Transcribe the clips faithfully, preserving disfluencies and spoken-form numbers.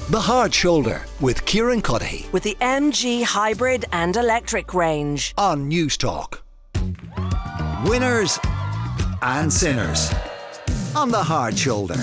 The Hard Shoulder with Kieran Cuddihy With the M G hybrid and electric range. on News Talk. Winners and sinners on The Hard Shoulder.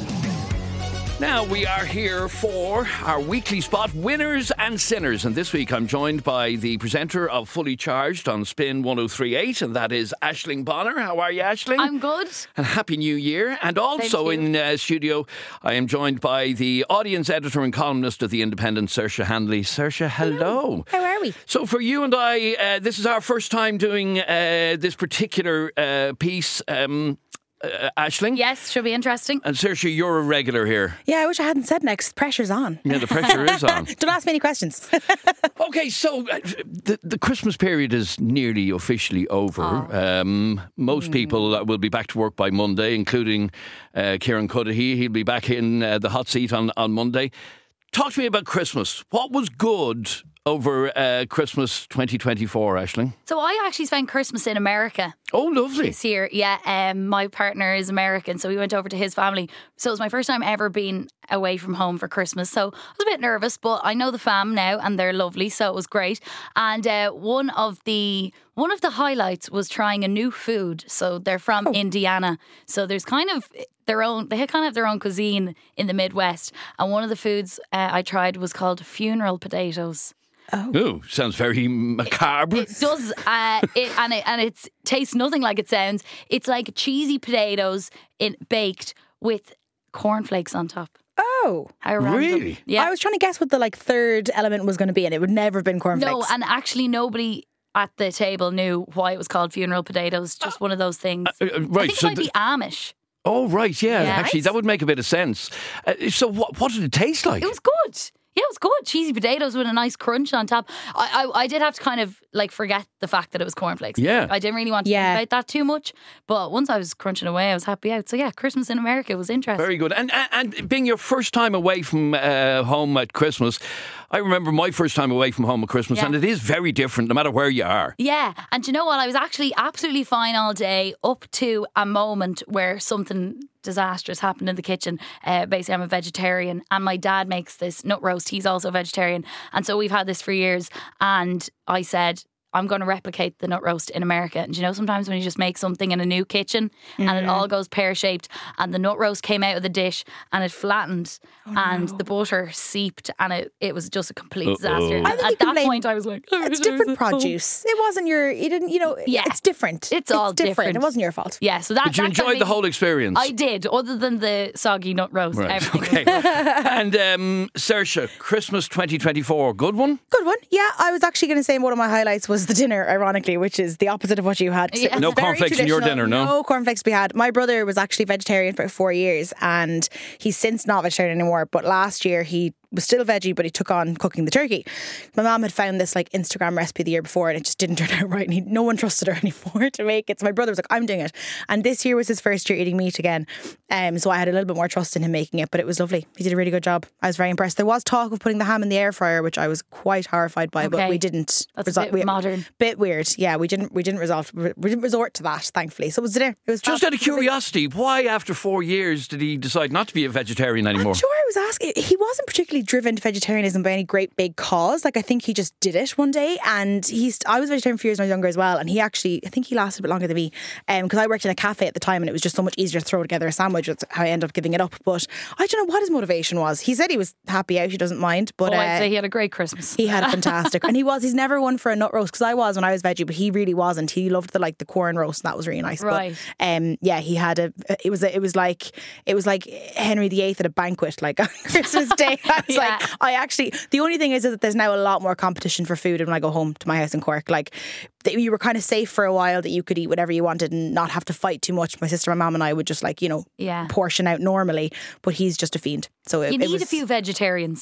Now we are here for our weekly spot, Winners and Sinners. And this week I'm joined by the presenter of Fully Charged on Spin one oh three point eight, and that is Aisling Bonner. How are you, Aisling? I'm good. And Happy New Year. And also in uh, studio, I am joined by the audience editor and columnist of The Independent, Saoirse Handley. Saoirse, hello. How are we? So for you and I, uh, this is our first time doing uh, this particular uh, piece. Um, uh, Aisling? Yes, should be interesting. And Saoirse, you're a regular here. Yeah, I wish I hadn't said next. Pressure's on. Yeah, the pressure is on. Don't ask me any questions. Okay, so uh, the, the Christmas period is nearly officially over. Oh. Um, most mm. people uh, will be back to work by Monday, including uh, Kieran Cuddihy. He'll be back in uh, the hot seat on, on Monday. Talk to me about Christmas. What was good over uh, Christmas twenty twenty-four, Aisling? So I actually spent Christmas in America Oh, lovely. this year. Yeah, um, my partner is American, so we went over to his family. So it was my first time ever being away from home for Christmas. So I was a bit nervous, but I know the fam now and they're lovely, so it was great. And uh, one of the one of the highlights was trying a new food. So they're from Oh. Indiana. So there's kind of their own, they kind of have their own cuisine in the Midwest. And one of the foods uh, I tried was called funeral potatoes. Ooh, sounds very macabre. It does, uh, it, and it and it tastes nothing like it sounds. It's like cheesy potatoes in baked with cornflakes on top. Oh. How random. Really? Yeah. I was trying to guess what the like third element was going to be, and it would never have been cornflakes. No, and actually nobody at the table knew why it was called funeral potatoes. Just one of those things. Uh, uh, I right, think so it might the- be Amish. Oh, right, yeah. Yeah. Actually, that would make a bit of sense. Uh, so what, what did it taste like? It was good. Yeah, it was good. Cheesy potatoes with a nice crunch on top. I, I, I did have to kind of like forget the fact that it was cornflakes. Yeah. I didn't really want to Yeah. think about that too much. But once I was crunching away, I was happy out. So yeah, Christmas in America was interesting. Very good. And, and and being your first time away from uh, home at Christmas, I remember my first time away from home at Christmas, Yeah. and it is very different no matter where you are. Yeah, and do you know what? I was actually absolutely fine all day up to a moment where something disastrous happened in the kitchen. Uh, basically, I'm a vegetarian, and my dad makes this nut roast. He's also a vegetarian, and so we've had this for years. And I said, I'm going to replicate the nut roast in America. And do you know, sometimes when you just make something in a new kitchen and it all goes pear-shaped, and the nut roast came out of the dish and it flattened and the butter seeped, and it, it was just a complete Uh-oh. disaster. I And think you at can that blame- point, I was like, It's different produce. It wasn't your, you didn't, you know, Yeah. it's different. It's all different. different. It wasn't your fault. Yeah, so that. But you that enjoyed kind the of- whole experience. I did, other than the soggy nut roast. Right, Everything. okay. And um, Saoirse, Christmas twenty twenty-four, good one? Good one. Yeah, I was actually going to say one of my highlights was the dinner, ironically, which is the opposite of what you had. 'Cause it Yeah. was No very cornflakes in your traditional. dinner, no? No cornflakes to be had. My brother was actually vegetarian for four years and he's since not vegetarian anymore. But last year he was still veggie, but he took on cooking the turkey. My mum had found this like Instagram recipe the year before and it just didn't turn out right. And he, no one trusted her anymore to make it. So my brother was like, I'm doing it. And this year was his first year eating meat again. Um, so I had a little bit more trust in him making it, but it was lovely. He did a really good job. I was very impressed. There was talk of putting the ham in the air fryer, which I was quite horrified by, but Okay. we didn't. That's a bit we- modern. Bit weird. Yeah, we didn't. We didn't resort. We didn't resort to that. Thankfully, so it was dinner. It was Just fab. out of curiosity, why after four years did he decide not to be a vegetarian anymore? I'm sure I was asking. He wasn't particularly driven to vegetarianism by any great big cause. Like I think he just did it one day, and he's. I was vegetarian for years when I was younger as well, and he actually. I think he lasted a bit longer than me, because I worked in a cafe at the time, and it was just so much easier to throw together a sandwich. That's how I ended up giving it up. But I don't know what his motivation was. He said he was happy out. He doesn't mind, but Oh, uh, I'd say he had a great Christmas. he had a fantastic, and he was. He's never one for a nut roast because I was when I was veggie, but he really wasn't. He loved the like the corn roast, and that was really nice. Right. But um, yeah, he had a. It was a, it was like it was like Henry the Eighth at a banquet, like on Christmas Day. I was Yeah. like, I actually. The only thing is, is that there's now a lot more competition for food when I go home to my house in Cork. Like that you were kind of safe for a while that you could eat whatever you wanted and not have to fight too much. My sister, my mum, and I would just like you know Yeah. portion out normally, but he's just a fiend. So it, You it need was, a few vegetarians.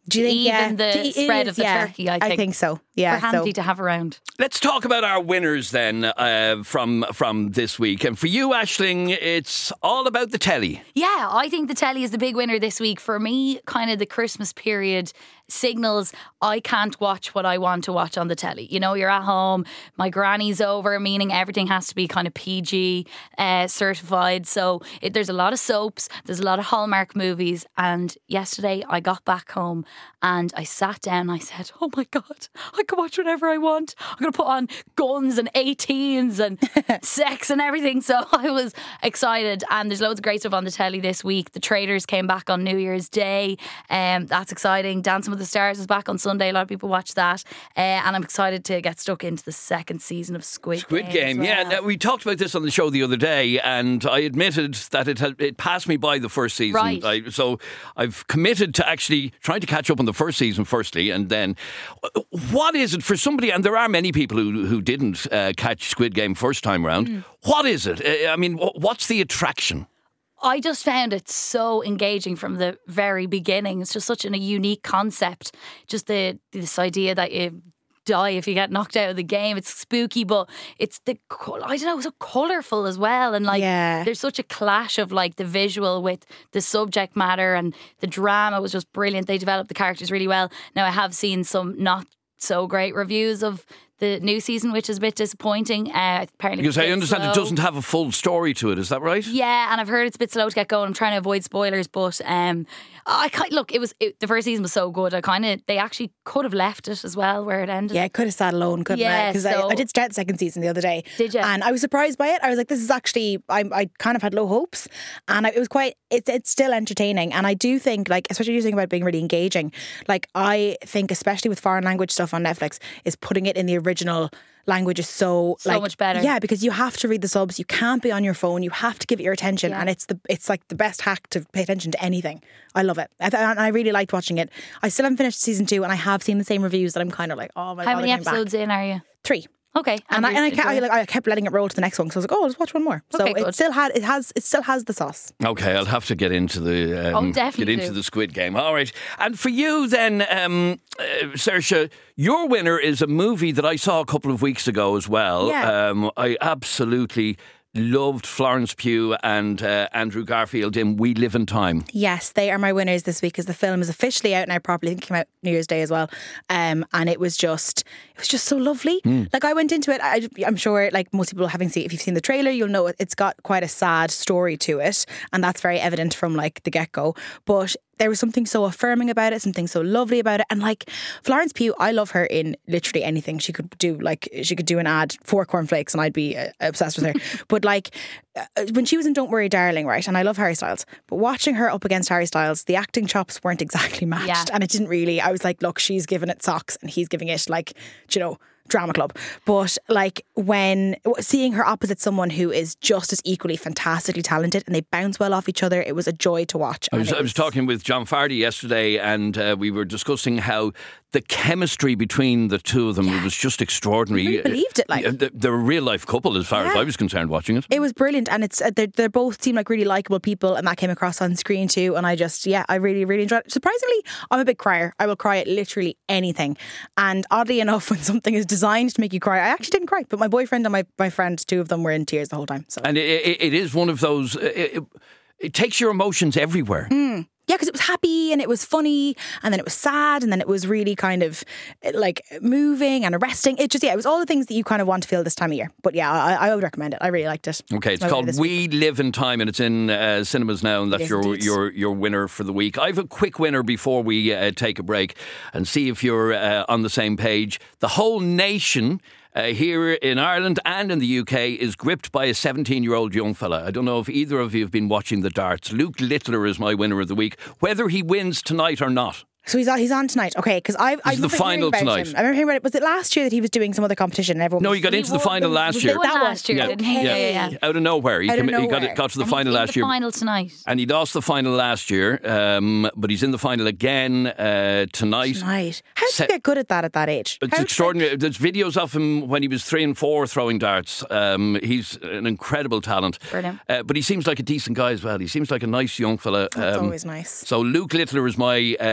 Do you think, even yeah, the it spread is, of the yeah. turkey, I think. I think so. Yeah, We're handy so. to have around. Let's talk about our winners then uh, from from this week. And for you, Aisling, it's all about the telly. Yeah, I think the telly is the big winner this week. For me, kind of the Christmas period signals I can't watch what I want to watch on the telly. You know, you're at home, my granny's over, meaning everything has to be kind of P G uh, certified. So it, there's a lot of soaps, there's a lot of Hallmark movies. And yesterday I got back home and I sat down and I said, oh my God, I can watch whatever I want. I'm going to put on guns and eighteens and sex and everything. So I was excited, and there's loads of great stuff on the telly this week. The Traitors came back on New Year's Day. Um, that's exciting. Dancing with the Stars is back on Sunday. A lot of people watch that. Uh, and I'm excited to get stuck into the second season of Squid, Squid Game. Game, as yeah. well. Now, we talked about this on the show the other day, and I admitted that it had, it passed me by the first season. Right. I, so I've committed to actually trying to catch up on the first season firstly, and then what is it for somebody? And there are many people who who didn't uh, catch Squid Game first time around. Mm. What is it? I mean, what's the attraction? I just found it so engaging from the very beginning. It's just such an, a unique concept. Just the this idea that you die if you get knocked out of the game. It's spooky, but it's the I don't know, so colourful as well. And like, Yeah. there's such a clash of like the visual with the subject matter, and the drama was just brilliant. They developed the characters really well. Now I have seen some not so great reviews of the new season, which is a bit disappointing. Uh, apparently, Because it's a I bit understand slow. it doesn't have a full story to it. Is that right? Yeah, and I've heard it's a bit slow to get going. I'm trying to avoid spoilers, but um, I kind look. It was it, the first season was so good. I kind of they actually could have left it as well where it ended. Yeah, it could have sat alone, couldn't Yeah, it? Because so- I, I did start the second season the other day. Did you? And I was surprised by it. I was like, this is actually, I, I kind of had low hopes. And I, it was quite, it's it's still entertaining. And I do think, like, especially using about being really engaging, like, I think, especially with foreign language stuff on Netflix, is putting it in the original language is so So like, much better. Yeah, because you have to read the subs. You can't be on your phone. You have to give it your attention, Yeah. and it's the it's like the best hack to pay attention to anything. I love it. I, th- and I really liked watching it. I still haven't finished season two, and I have seen the same reviews that I'm kind of like, oh my How god, many they're coming back. episodes in are you? Three. Okay, And I, and I, you're kept, I, enjoying like, I kept letting it roll to the next one, so I was like, oh, let's watch one more. So Okay, good. it still had it has it still has the sauce. Okay, I'll have to get into the um, Oh, definitely get into do. the Squid Game. All right, and for you then, um, uh, Saoirse, your winner is a movie that I saw a couple of weeks ago as well. Yeah. Um, I absolutely loved Florence Pugh and uh, Andrew Garfield in We Live in Time. Yes, they are my winners this week because the film is officially out now properly. I think it came out New Year's Day as well. Um, and it was just it was just so lovely. Mm. Like I went into it, I, I'm sure like most people having seen, if you've seen the trailer, you'll know it, it's got quite a sad story to it. And that's very evident from like the get-go. But there was something so affirming about it, something so lovely about it. And like Florence Pugh, I love her in literally anything. She could do like, she could do an ad for cornflakes and I'd be uh, obsessed with her. But like uh, when she was in Don't Worry Darling, right? And I love Harry Styles, but watching her up against Harry Styles, the acting chops weren't exactly matched. Yeah. And it didn't really, I was like, look, she's giving it socks and he's giving it like, you know, drama club. But like when seeing her opposite someone who is just as equally fantastically talented and they bounce well off each other, it was a joy to watch. I was, And it I was talking with John Fardy yesterday, and uh, we were discussing how the chemistry between the two of them was just extraordinary. You really believed it, like. Uh, they- they're a real life couple as far as Yeah. I was concerned watching it. It was brilliant, and it's uh, they they both seem like really likable people, and that came across on screen too. And I just, yeah, I really, really enjoyed it. Surprisingly, I'm a big crier. I will cry at literally anything. And oddly enough, when something is designed to make you cry, I actually didn't cry. But my boyfriend and my my friend, two of them, were in tears the whole time. So And it, it, it is one of those. It, it, it takes your emotions everywhere. Mm. yeah, because it was happy and it was funny, and then it was sad, and then it was really kind of like moving and arresting. It just, yeah, it was all the things that you kind of want to feel this time of year. But yeah, I, I would recommend it. I really liked it. Okay, it's I called this We Live in Time, and it's in uh, cinemas now, and that's is your, indeed. your your winner for the week. I have a quick winner before we uh, take a break and see if you're uh, on the same page. The whole nation uh, here in Ireland and in the U K is gripped by a seventeen-year-old young fella. I don't know if either of you have been watching the darts. Luke Littler is my winner of the week, whether he wins tonight or not. So he's on, he's on tonight. Okay, because I I is the remember final hearing about tonight. him. I remember hearing about it. Was it last year that he was doing some other competition? And everyone No, was- he got into the final last Was year. the one That one. last year, Yeah. didn't he? Okay. Yeah, yeah. Out of nowhere. He, Out of came, he got, nowhere. it, got to the And final he's in last the year. final tonight. And he lost the final last year, um, but he's in the final again uh, tonight. Tonight. How did Se- you get good at that at that age? It's How- extraordinary. There's videos of him when he was three and four throwing darts. Um, he's an incredible talent. Brilliant. Uh, but he seems like a decent guy as well. He seems like a nice young fella. That's Um, always nice. So Luke Littler is my uh, winner.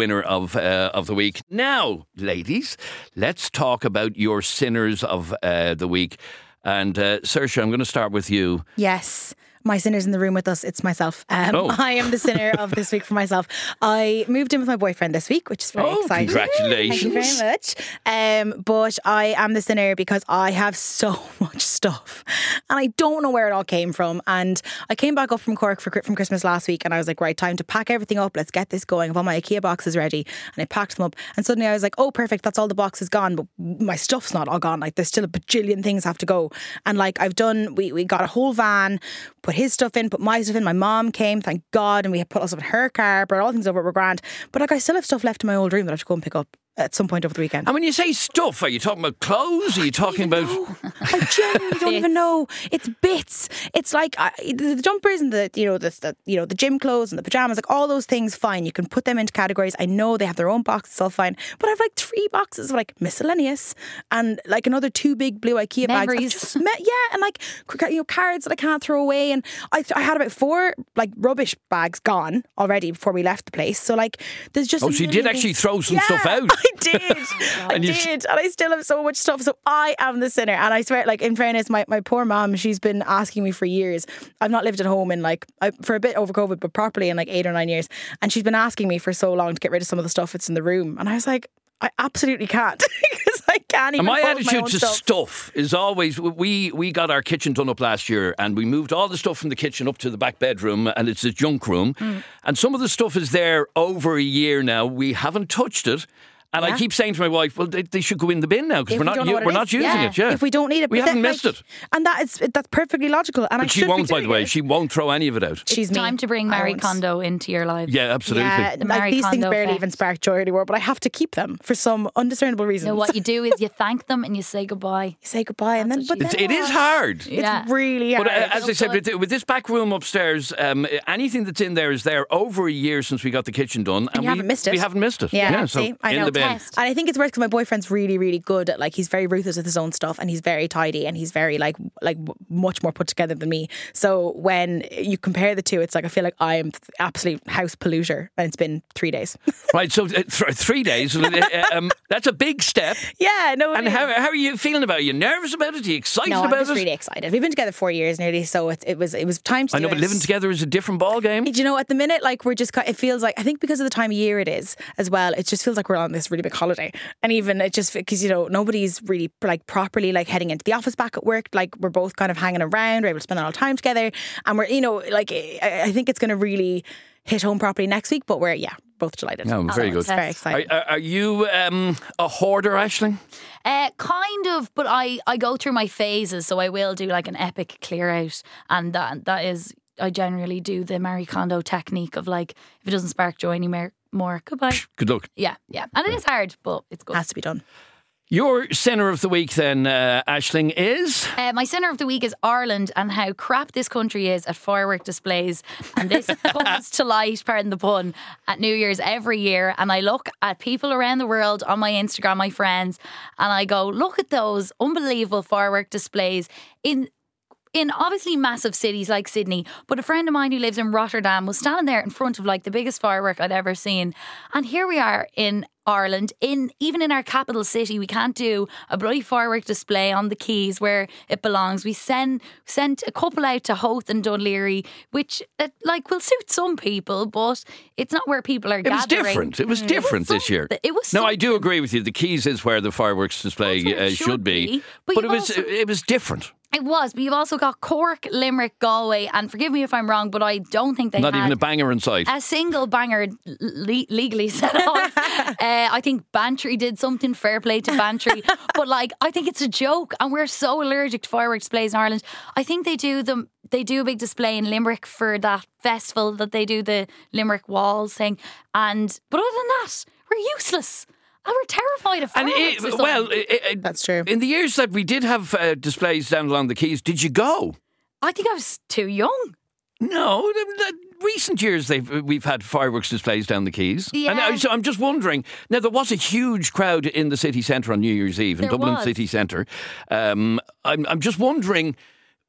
winner of uh, of the week. Now, ladies, let's talk about your sinners of uh, the week. And uh, Saoirse, I'm going to start with you. Yes. My sinner's in the room with us. It's myself. Um, Oh. I am the sinner of this week for myself. I moved in with my boyfriend this week, which is very Oh, exciting. congratulations. Thank you very much. Um, but I am the sinner because I have so much stuff and I don't know where it all came from. And I came back up from Cork for, from Christmas last week and I was like, right, time to pack everything up. Let's get this going. I've all my IKEA boxes ready. And I packed them up. And suddenly I was like, oh, perfect. That's all the boxes gone. But my stuff's not all gone. Like there's still a bajillion things have to go. And like I've done, we, we got a whole van, put his stuff in, put my stuff in. My mom came, thank God, and we had put all stuff in her car, brought all things over, we're grand. But like I still have stuff left in my old room that I have to go and pick up at some point over the weekend. And when you say stuff, are you talking about clothes? Are you talking about... I genuinely don't even know. It's bits. It's like I, the, the jumpers and the you know the, the you know the gym clothes and the pajamas, like all those things. Fine, you can put them into categories. I know they have their own boxes, all fine. But I have like three boxes of like miscellaneous and like another two big blue IKEA bags. I've Memories. just met, yeah, and like you know cards that I can't throw away. And I I had about four like rubbish bags gone already before we left the place. So like there's just Oh, a so you million did actually things. throw some Yeah, stuff out? I did. I And you- did. And I still have so much stuff. So I am the sinner. And I swear, like, in fairness, my, my poor mom, she's been asking me for years. I've not lived at home in like, I, for a bit over COVID, but properly in like eight or nine years. And she's been asking me for so long to get rid of some of the stuff that's in the room. And I was like, I absolutely can't because I can't even And my hold attitude own to stuff. stuff is always we we got our kitchen done up last year and we moved all the stuff from the kitchen up to the back bedroom and it's a junk room. Mm. And some of the stuff is there over a year now. We haven't touched it. And I Yeah. keep saying to my wife, well, they, they should go in the bin now because If we're we not don't know u- what it we're is, not using yeah. it. Yeah, If we don't need it, we but haven't then, missed like, it. and that is that's perfectly logical. And I But she should won't, be by the doing way. it. She won't throw any of it out. She's It's me. time to bring I Marie won't. Kondo into your lives. Yeah, absolutely. Yeah, The like Marie these things Kondo barely effect. even spark joy anymore, but I have to keep them for some undiscernible reasons. So what you do is you thank them and you say goodbye. You say goodbye, and then That's but what then It's, it is what? hard. Yeah. It's really hard. But uh, as I said, good. with, with this back room upstairs, um, anything that's in there is there over a year since we got the kitchen done, and, you we haven't missed it. We haven't missed it. Yeah, so see, I in know. the bin. Test. And I think it's worse because my boyfriend's really, really good at like he's very ruthless with his own stuff and he's very tidy and he's very like like w- much more put together than me. So when you compare the two, it's like I feel like I am th- absolute house polluter, and it's been three days. Right, so uh, th- three days. uh, um, that's a big step. yeah, no. it And is. how, how are you feeling about it? Are you nervous about it? Are you excited no, I'm about just it? really excited. We've been together four years nearly, so it, it was it was time to. I do know, but it. living together is a different ball game. Do you know, at the minute, like we're just, ki- it feels like, I think because of the time of year it is as well, it just feels like we're on this really big holiday. And even it just, because, you know, nobody's really like properly like heading into the office back at work. Like we're both kind of hanging around, we're able to spend a lot of time together. And we're, you know, like I, I think it's going to really hit home properly next week, but we're, yeah, both delighted. No, very So good. It's very Are, exciting. are, are you um, a hoarder, Aisling? Uh, kind of, but I, I go through my phases, so I will do like an epic clear out, and that that is I generally do the Marie Kondo technique of like if it doesn't spark joy anymore, more goodbye. Good luck. Yeah, yeah, and it is hard, but it's good. Has to be done. Your sinner of the week, then, uh, Aisling, is. Uh, my sinner of the week is Ireland and how crap this country is at firework displays. And this comes to light, pardon the pun, at New Year's every year. And I look at people around the world on my Instagram, my friends, and I go, look at those unbelievable firework displays in in obviously massive cities like Sydney, but a friend of mine who lives in Rotterdam was standing there in front of like the biggest firework I'd ever seen. And here we are in Ireland, in even in our capital city, we can't do a bloody firework display on the quays where it belongs. We send sent a couple out to Howth and Dunleary, which uh, like will suit some people, but it's not where people are It was gathering. different. It was different this year. something. It was No, I do something. agree with you. The Keys is where the fireworks display That's where uh, it should, should be, be. But but it you've was also- it was different. It was, but you've also got Cork, Limerick, Galway, and forgive me if I'm wrong, but I don't think they Not had even a banger in sight. a single banger le- legally set off. uh, I think Bantry did something, fair play to Bantry. But like, I think it's a joke, and we're so allergic to fireworks displays in Ireland. I think they do them. They do a big display in Limerick for that festival that they do, the Limerick Walls thing. And but other than that, we're useless. And we're terrified of And fireworks. it, or something. well, it, it, That's true. in the years that we did have uh, displays down along the Keys, did you go? I think I was too young. No, the, the recent years they've we've had fireworks displays down the Keys. Yeah. And I, so I'm just wondering. Now there was a huge crowd in the city centre on New Year's Eve in There Dublin was. city centre. Um, I'm I'm just wondering.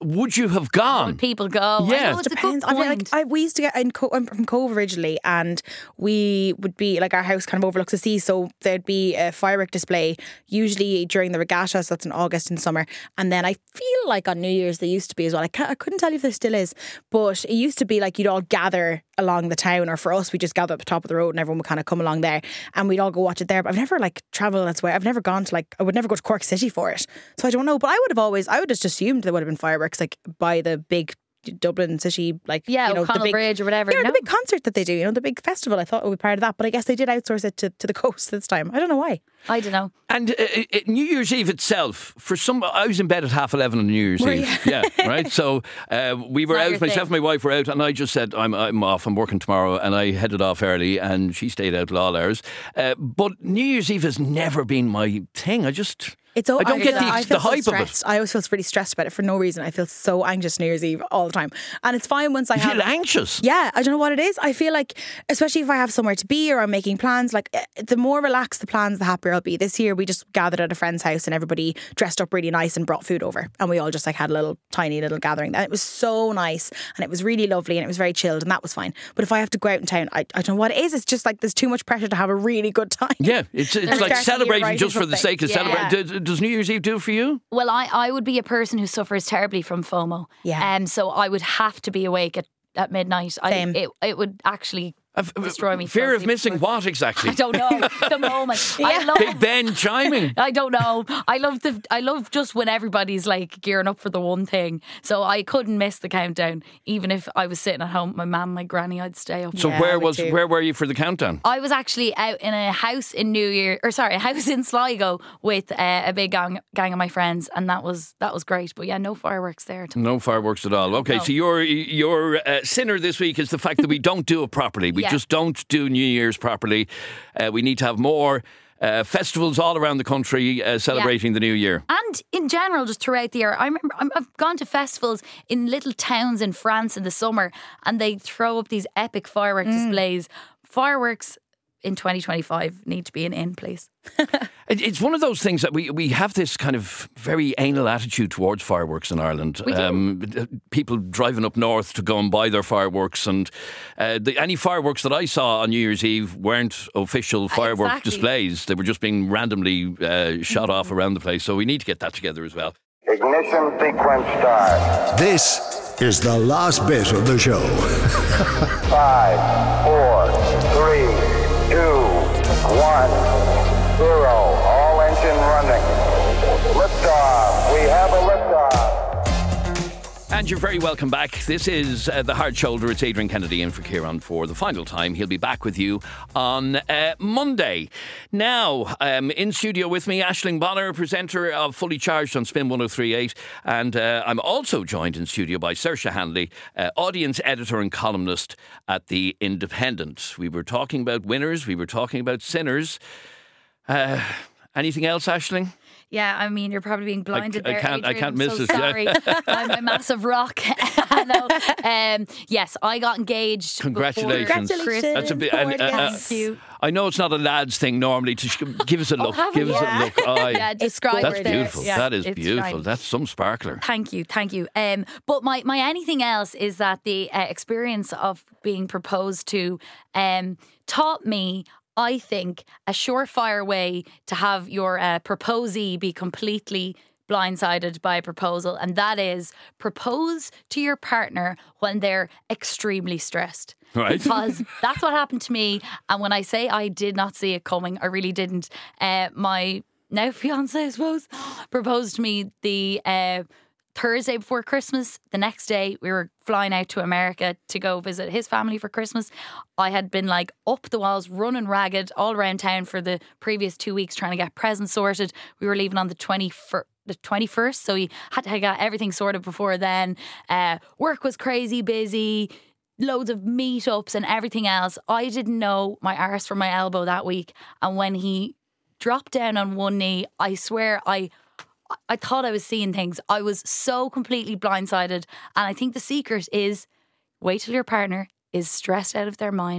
would you have gone? Would people go? Yeah. I know, it's a good Depends. I feel like point. I, we used to get in. Co- I'm from Cove originally, and we would be like our house kind of overlooks the sea, so there'd be a firework display usually during the regatta. So that's in August and summer, and then I feel like on New Year's there used to be as well. I, can't, I couldn't tell you if there still is, but it used to be like you'd all gather along the town, or for us we just gather at the top of the road and everyone would kind of come along there and we'd all go watch it there. But I've never like travelled that's where I've never gone to like I would never go to Cork City for it, so I don't know. But I would have always I would have just assumed there would have been fireworks like by the big Dublin City, like Yeah, you know, O'Connell the big Bridge or whatever. Yeah, No. the big concert that they do, you know, the big festival. I thought it would be part of that, but I guess they did outsource it to, to the coast this time. I don't know why. I don't know. And uh, uh, New Year's Eve itself, for some, I was in bed at half eleven on New Year's Were Eve. you? Yeah, right. So uh, we were Not out. your Myself thing. and my wife were out, and I just said, "I'm I'm off. I'm working tomorrow," and I headed off early, and she stayed out till all hours. Uh, but New Year's Eve has never been my thing. I just. It's all, I don't get the, I feel the so hype of it. stressed. I always feel really stressed about it for no reason. I feel so anxious New Year's Eve all the time, and it's fine once I You have. feel anxious. Yeah, I don't know what it is. I feel like, especially if I have somewhere to be or I'm making plans, like eh, the more relaxed the plans, the happier I'll be. This year we just gathered at a friend's house and everybody dressed up really nice and brought food over, and we all just like had a little tiny little gathering. And it was so nice and it was really lovely and it was very chilled and that was fine. But if I have to go out in town, I, I don't know what it is. It's just like there's too much pressure to have a really good time. Yeah, it's it's They're like starting to celebrating write just for the something. sake of Yeah. celebrating. Does, does New Year's Eve do it for you? Well, I, I would be a person who suffers terribly from FOMO. Yeah. Um, so I would have to be awake at, at midnight. I, Same. it, it would actually I've- destroy me. Fear Fall of asleep missing before- what exactly? I don't know. The moment. I love Big Ben chiming. I don't know. I love the. I love just when everybody's like gearing up for the one thing. So I couldn't miss the countdown, even if I was sitting at home with my mum, my granny. I'd stay up. So Yeah, where me was too. where were you for the countdown? I was actually out in a house in New Year, or sorry, a house in Sligo with uh, a big gang, gang of my friends, and that was that was great. But yeah, no fireworks there. No fireworks at all. Okay, No. so your your uh, sinner this week is the fact that we don't do it properly. We Yeah. just don't do New Year's properly. Uh, we need to have more uh, festivals all around the country uh, celebrating the new year. And in general, just throughout the year, I remember I'm- I've gone to festivals in little towns in France in the summer, and they throw up these epic firework displays. Fireworks in twenty twenty-five need to be an in, please. It- It's one of those things that we, we have this kind of very anal attitude towards fireworks in Ireland. We do. Um, people driving up north to go and buy their fireworks, and uh, the, any fireworks that I saw on New Year's Eve weren't official firework Exactly. displays. They were just being randomly uh, shot off around the place. So we need to get that together as well. Ignition sequence start. This is the last bit of the show. Five, four, three, two, one, zero. All engine running. Liftoff. We have a liftoff. And you're very welcome back. This is uh, The Hard Shoulder. It's Adrian Kennedy in for Kieran for the final time. He'll be back with you on uh, Monday. Now, um, in studio with me, Aisling Bonner, presenter of Fully Charged on Spin one oh three point eight. And uh, I'm also joined in studio by Saoirse Hanley, uh, audience editor and columnist at The Independent. We were talking about winners. We were talking about sinners. Uh, anything else, Aisling? Yeah, I mean, you're probably being blinded I there. can't- I Adrian. can't I'm miss so it, yeah. Sorry, I'm a massive rock. I know. Um, yes, I got engaged. before Congratulations. Christmas. That's a bit. and, uh, uh, Thank you. I know it's not a lad's thing normally to sh- give us a look. have give you? us a look. Aye. Yeah, describe That's it there. beautiful. Yeah, that is it's beautiful. fine. That's some sparkler. Thank you, thank you. Um, but my, my anything else is that the uh, experience of being proposed to um, taught me, I think, a surefire way to have your uh, proposee be completely blindsided by a proposal, and that is propose to your partner when they're extremely stressed. Right. Because that's what happened to me. And when I say I did not see it coming, I really didn't. Uh, my now fiance, I suppose, proposed to me the uh, Thursday before Christmas. The next day, we were flying out to America to go visit his family for Christmas. I had been like up the walls, running ragged all around town for the previous two weeks trying to get presents sorted. We were leaving on the twenty-first. The twenty-first, so we had to get everything sorted before then. Uh, work was crazy busy, loads of meetups and everything else. I didn't know my arse from my elbow that week, and when he dropped down on one knee, I swear I I thought I was seeing things. I was so completely blindsided, and I think the secret is wait till your partner is stressed out of their mind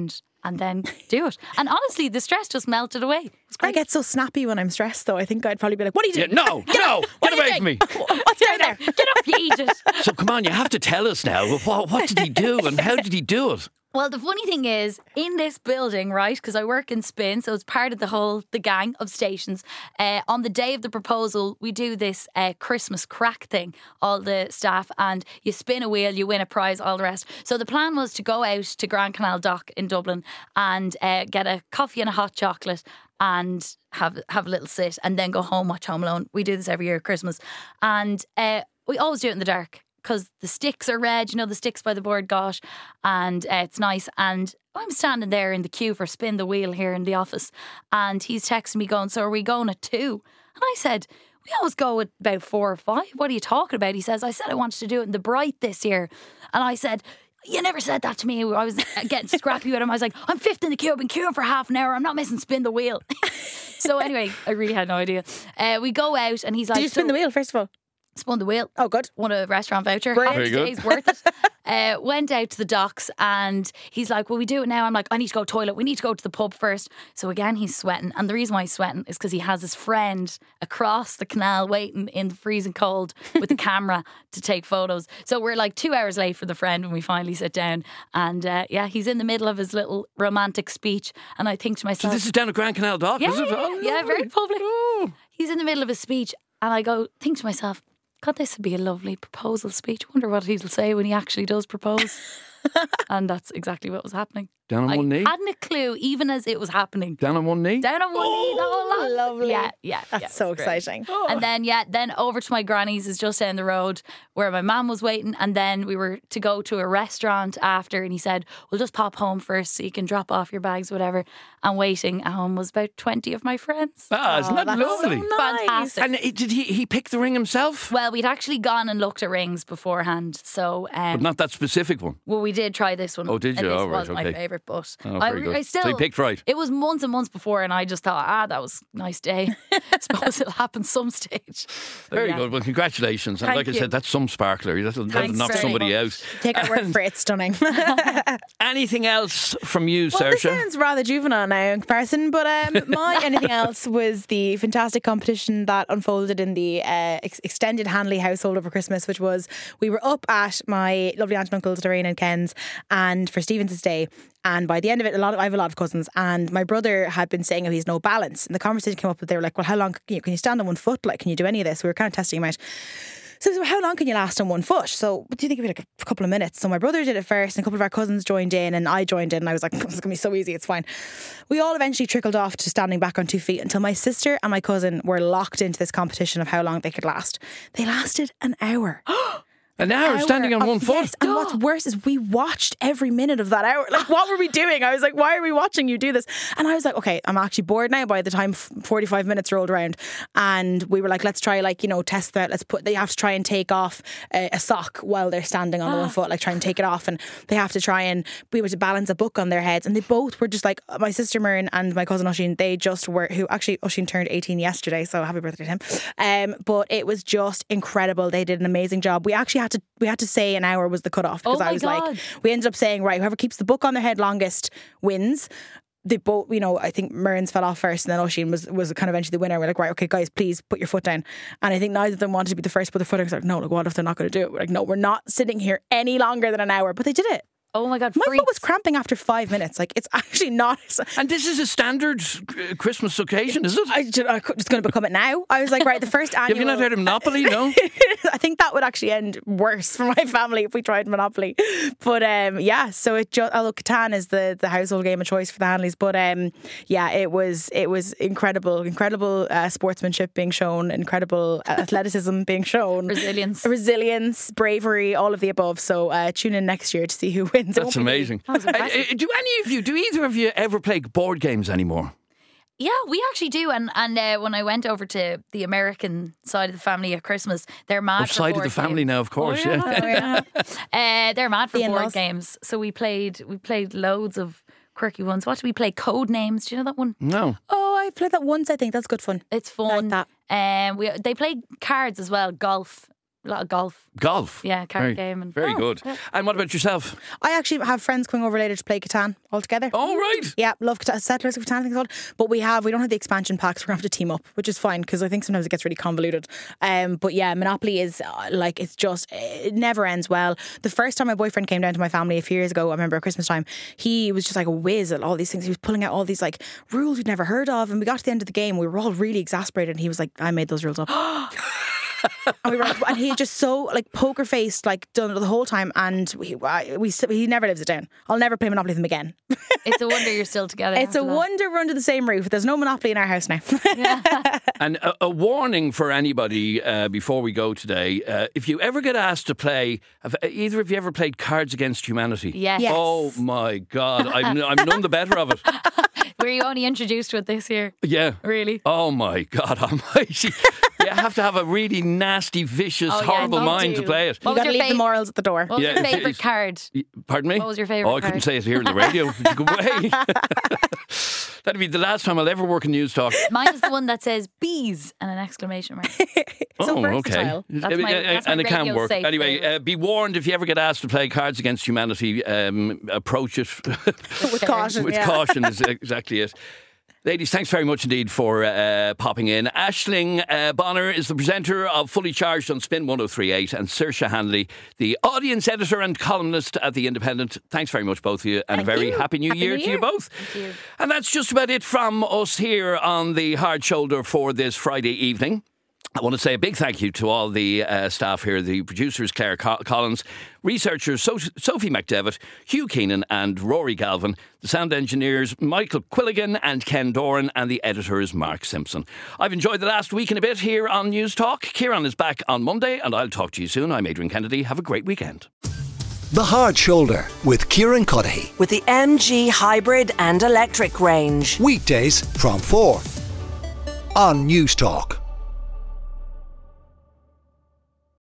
and then do it. And honestly, the stress just melted away. It was great. I get so snappy when I'm stressed, though. I think I'd probably be like, what are you Yeah, doing? no, no, get are you away doing? from me. What's down there? Get up, you idiot. So come on, you have to tell us now. What, what did he do and how did he do it? Well, the funny thing is, in this building, right, because I work in Spin, so it's part of the whole, the gang of stations, uh, on the day of the proposal, we do this uh, Christmas crack thing, all the staff, and you spin a wheel, you win a prize, all the rest. So the plan was to go out to Grand Canal Dock in Dublin and uh, get a coffee and a hot chocolate and have have a little sit and then go home, watch Home Alone. We do this every year at Christmas. And uh, we always do it in the dark, because the sticks are red, you know, the sticks by the board, gosh, and uh, it's nice. And I'm standing there in the queue for Spin the Wheel here in the office, and he's texting me going, so are we going at two? And I said, we always go at about four or five. What are you talking about? He says, I said I wanted to do it in the Bright this year. And I said, you never said that to me. I was getting scrappy with him. I was like, I'm fifth in the queue. I've been queuing for half an hour. I'm not missing Spin the Wheel. So anyway, I really had no idea. Uh, we go out and he's like, Did you spin so, the wheel, first of all? Spun the wheel. Oh, good. Won a restaurant voucher. Brilliant. Happy Very good. days, worth it. Uh, went out to the docks and he's like, well, we do it now. I'm like, I need to go to the toilet. We need to go to the pub first. So again, he's sweating. And the reason why he's sweating is because he has his friend across the canal waiting in the freezing cold with the camera to take photos. So we're like two hours late for the friend when we finally sit down. And uh, yeah, he's in the middle of his little romantic speech. And I think to So myself, this is down at Grand Canal Dock, yeah, is it? yeah, Oh, yeah, very lovely. public. Oh. He's in the middle of his speech, and I go, think to myself, God, this would be a lovely proposal speech. Wonder what he'll say when he actually does propose. And that's exactly what was happening. Down on I one knee? hadn't a clue, even as it was happening. Down on one knee? Down on one knee, the whole lot. lovely. Yeah, yeah. That's yeah, so it was great. exciting. And then, yeah, then over to my granny's is just down the road where my mum was waiting. And then we were to go to a restaurant after. And he said, we'll just pop home first so you can drop off your bags, whatever. And waiting at home was about twenty of my friends. Ah, isn't that that's lovely? so nice. Fantastic. And uh, did he, he pick the ring himself? Well, we'd actually gone and looked at rings beforehand. So, um, But not that specific one. well, we did try this one. Oh, did and you? This Oh, right, was my okay. favourite, but Oh, I, very good. I still. So you picked right. It was months and months before, and I just thought, ah, that was a nice day. Suppose it'll happen some stage. But Very yeah. good. Well, congratulations. And Thank like I you. said, that's some sparkler. That'll, that'll Thanks knock very somebody much. out. Take our word for it, it's stunning. Anything else from you, Well, this Saoirse? sounds rather juvenile now in comparison, but um, my anything else was the fantastic competition that unfolded in the uh, ex- extended Hanley household over Christmas, which was we were up at my lovely aunt and uncles, Lorraine and Ken's, and for Stephen's Day. And by the end of it, a lot of, I have a lot of cousins, and my brother had been saying how he's no balance. And the conversation came up that they were like, well, how long can you, can you stand on one foot? Like, can you do any of this? We were kind of testing him out. So, so how long can you last on one foot? So what do you think it'd be like a couple of minutes? So my brother did it first and a couple of our cousins joined in and I joined in and I was like, this is going to be so easy, it's fine. We all eventually trickled off to standing back on two feet until my sister and my cousin were locked into this competition of how long they could last. They lasted an hour. An hour standing on of- one foot. Yes, and what's worse is we watched every minute of that hour. Like, what were we doing? I was like, why are we watching you do this? And I was like, okay, I'm actually bored now by the time forty-five minutes rolled around. And we were like, let's try, like, you know, test that. Let's put, they have to try and take off a, a sock while they're standing on the one foot, like try and take it off. And they have to try and be able to balance a book on their heads. And they both were just like, my sister Myrn and my cousin Oisín, they just were, who actually, Oisín turned eighteen yesterday. So happy birthday to him. Um, but it was just incredible. They did an amazing job. We actually had to, we had to say an hour was the cutoff because Oh I my was God. like, we ended up saying, right, whoever keeps the book on their head longest wins. They both, you know, I think Myrn's fell off first and then Oisín was, was kind of eventually the winner. We're like, right, okay, guys, please put your foot down. And I think neither of them wanted to be the first to put their foot down. I was like, no, like, what if they're not going to do it? We're like, no, we're not sitting here any longer than an hour. But they did it. Oh my God, My freaks. foot was cramping after five minutes. Like, it's actually not. And this is a standard uh, Christmas occasion, is it? I ju- I'm just going to become it now. I was like, right, the first annual. Have you not heard of Monopoly? No? I think that would actually end worse for my family if we tried Monopoly. But um, yeah, so it just, although Catan is the, the household game of choice for the Hanleys, but um, yeah, it was it was incredible, incredible uh, sportsmanship being shown, incredible athleticism being shown, Resilience. resilience, bravery, all of the above. So uh, tune in next year to see who wins. It That's won't be me. amazing. That was Uh, impressive. uh, do any of you, do either of you ever play board games anymore? Yeah, we actually do. And and uh, when I went over to the American side of the family at Christmas, they're mad Oh, for side of board the family games. now, of course, Oh, yeah. Uh, they're mad for The board in-laws. games. So we played we played loads of quirky ones. What did we play? Code Names. Do you know that one? No. Oh, I played that once. I think that's good fun. It's fun. that. Um, we they play cards as well. Golf. A lot of golf. Golf? Yeah, card very, game. And, Very oh, good. yeah. And what about yourself? I actually have friends coming over later to play Catan all together. All right. Yeah, love Catan, Settlers of Catan, I think it's called. But we have we don't have the expansion packs. We're gonna have to team up, which is fine because I think sometimes it gets really convoluted. Um, but yeah, Monopoly is uh, like it's just it never ends well. The first time my boyfriend came down to my family a few years ago, I remember at Christmas time, he was just like a whiz at all these things. He was pulling out all these like rules we'd never heard of, and we got to the end of the game, we were all really exasperated, and he was like, "I made those rules up." And, we were like, and he just so like poker faced, like done it the whole time, and we, we he never lives it down. I'll never play Monopoly with him again. It's a wonder you're still together. It's a after that. wonder we're under the same roof. There's no Monopoly in our house now. And a, a warning for anybody uh, before we go today: uh, if you ever get asked to play, have either of you ever played Cards Against Humanity? Yes. Yes. Oh my God, I'm I'm none the better of it. Were you only introduced with this year? Yeah. Really? Oh my God Almighty! You have to have a really nasty, vicious, Oh, yeah, horrible you mind do. to play it. What You was got to your leave the fav- morals at the door. What was Yeah, your it's- favourite it's- card? Pardon me? What was your favourite Oh, I couldn't card? say it here on the radio. Go away. That'd be the last time I'll ever work in News Talk. Mine is the one that says bees and an exclamation mark. So oh, versatile. okay. That's my- that's my and it can radio work. safe Anyway, favourite. uh, be warned if you ever get asked to play Cards Against Humanity, um, approach it With caution. with yeah. caution is exactly it. Ladies, thanks very much indeed for uh, popping in. Aisling uh, Bonner is the presenter of Fully Charged on Spin one oh three point eight, and Saoirse Hanley, the audience editor and columnist at The Independent. Thanks very much, both of you, and Thank a very you. happy new Happy year New to you Year. both. you. And that's just about it from us here on the Hard Shoulder for this Friday evening. I want to say a big thank you to all the uh, staff here, the producers Claire Co- Collins, researchers so- Sophie McDevitt, Hugh Keenan and Rory Galvin, the sound engineers Michael Quilligan and Ken Doran, and the editor is Mark Simpson. I've enjoyed the last week and a bit here on News Talk. Kieran is back on Monday and I'll talk to you soon. I'm Adrian Kennedy. Have a great weekend. The Hard Shoulder with Kieran Cuddihy. With the M G hybrid and electric range. Weekdays from four on News Talk.